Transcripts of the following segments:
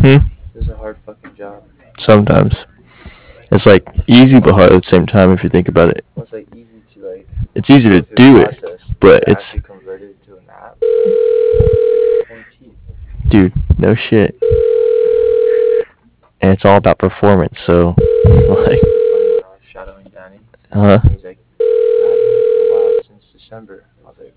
This is a hard fucking job. Sometimes. It's like easy but hard at the same time if you think about it. Well, it's like easy to like It's easy go to through the do it, process, but to it's actually convert it to an app. It's pulling teeth. dude, no shit. And it's all about performance. So like, This is the funny when I was shadowing Danny. huh? And he's like, "I've had me for a while since December." I was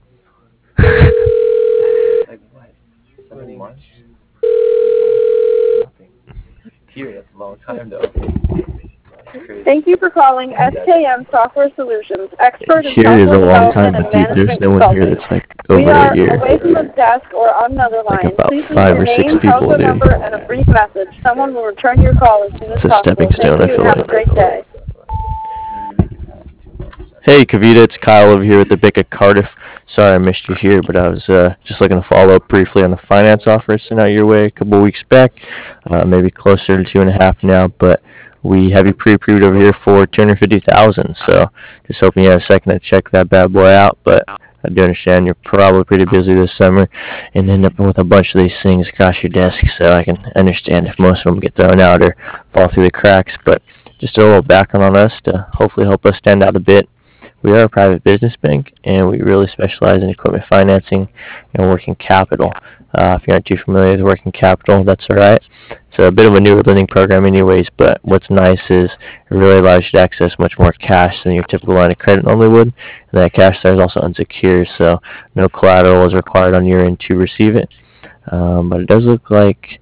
like, what? 7 months? 8 months? Nothing. Period. That's a long time though. That's crazy. Thank you for calling SKM Software Solutions, expert in Here is a software long time, development but and dude, there's management no one here consulting. that's like We over are a year. away from the desk or on another Like line. about Please leave 5 your or 6 name, people, telephone dude. number, and a brief message. Someone will return your call as soon as It's a possible. stepping stone, Thank I you feel and have a like. great day. Maybe make it past 2 months. Hey, Kavita, it's Kyle over here with the BIC at Cardiff. Sorry I missed you here, but I was just looking to follow up briefly on the finance offer sent out your way a couple weeks back, maybe closer to 2.5 now, but we have you pre-approved over here for 250,000. So just hoping you have a second to check that bad boy out. But I do understand you're probably pretty busy this summer and end up with a bunch of these things across your desk. So I can understand if most of them get thrown out or fall through the cracks. But just a little background on us to hopefully help us stand out a bit. We are a private business bank, and we really specialize in equipment financing and working capital. If you aren't too familiar with working capital, that's all right. It's a bit of a newer lending program anyways, but what's nice is it really allows you to access much more cash than your typical line of credit normally would, and that cash there is also unsecured, so no collateral is required on your end to receive it. But it does look like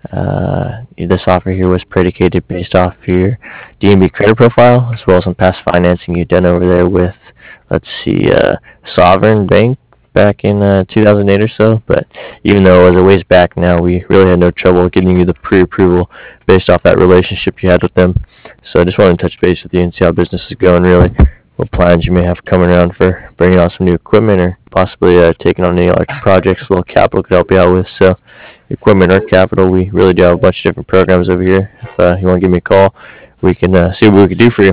this offer here was predicated based off your DNB credit profile, as well as some past financing you've done over there with, let's see, Sovereign Bank back in 2008 or so. But even though it was a ways back now, we really had no trouble getting you the pre-approval based off that relationship you had with them. So I just wanted to touch base with you and see how business is going, really. What plans you may have coming around for bringing on some new equipment or possibly taking on any large projects a little capital could help you out with. So equipment or capital, we really do have a bunch of different programs over here. If you want to give me a call, we can see what we can do for you.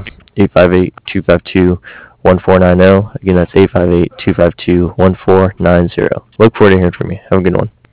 858-252-1490. Again, that's 858-252-1490. Look forward to hearing from you. Have a good one.